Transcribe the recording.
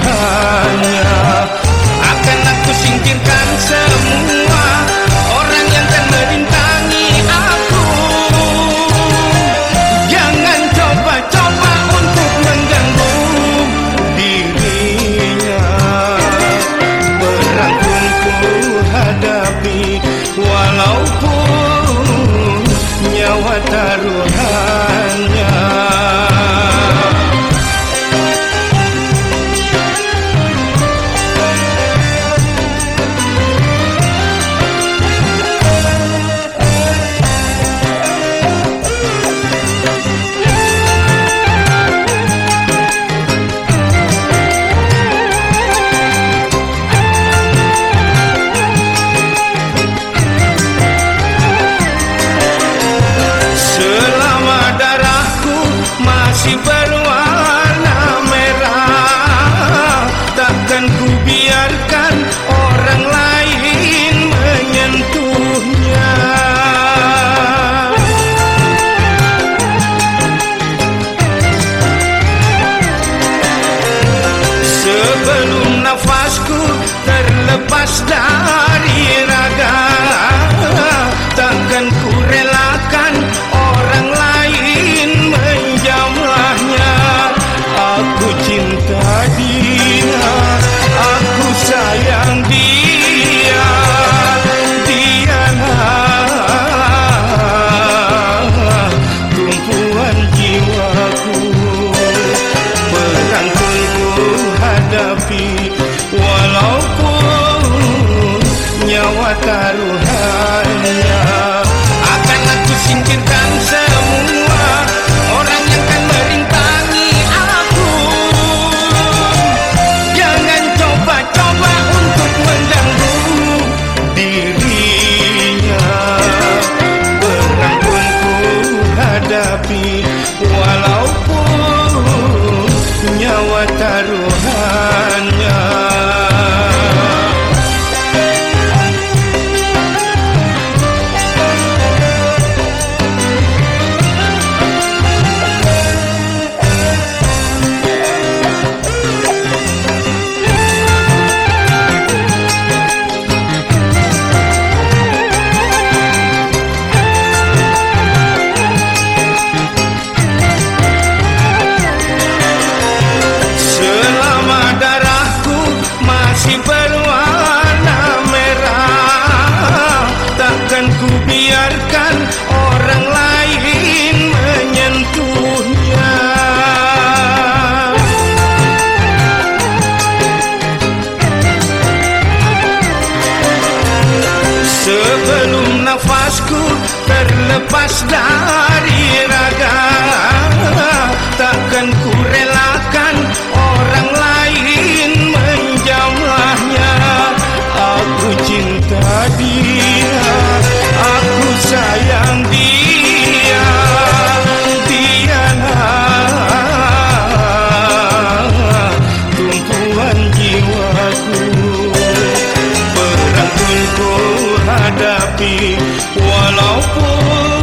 taruhannya. Akan aku singkirkan semua orang yang akan merintangi aku. Jangan coba-coba untuk mengganggu dirinya. Perang pun ku hadapi, walaupun nyawa taruhannya. Masih berwarna merah, takkan ku biarkan orang lain menyentuhnya. Sebelum nafasku terlepas dari raga, takkan ku relakan orang lain menjamahnya. Aku cinta dia, aku sayang dia, dialah tumpuan jiwaku. Perang pun ku hadapi, walaupun nyawa taruhannya. Akan aku singkirkan semua orang yang akan merintangi aku. Jangan coba-coba untuk mengganggu dirinya. Perang pun ku hadapi, walaupun nyawa taruhannya. Masih berwarna merah, takkan ku biarkan orang lain menyentuhnya. Sebelum nafasku terlepas dari raga, takkan ku relakan orang lain menjamahnya. Aku cinta dia, aku sayang dia, dialah tumpuan jiwaku. Perang pun ku hadapi, walaupun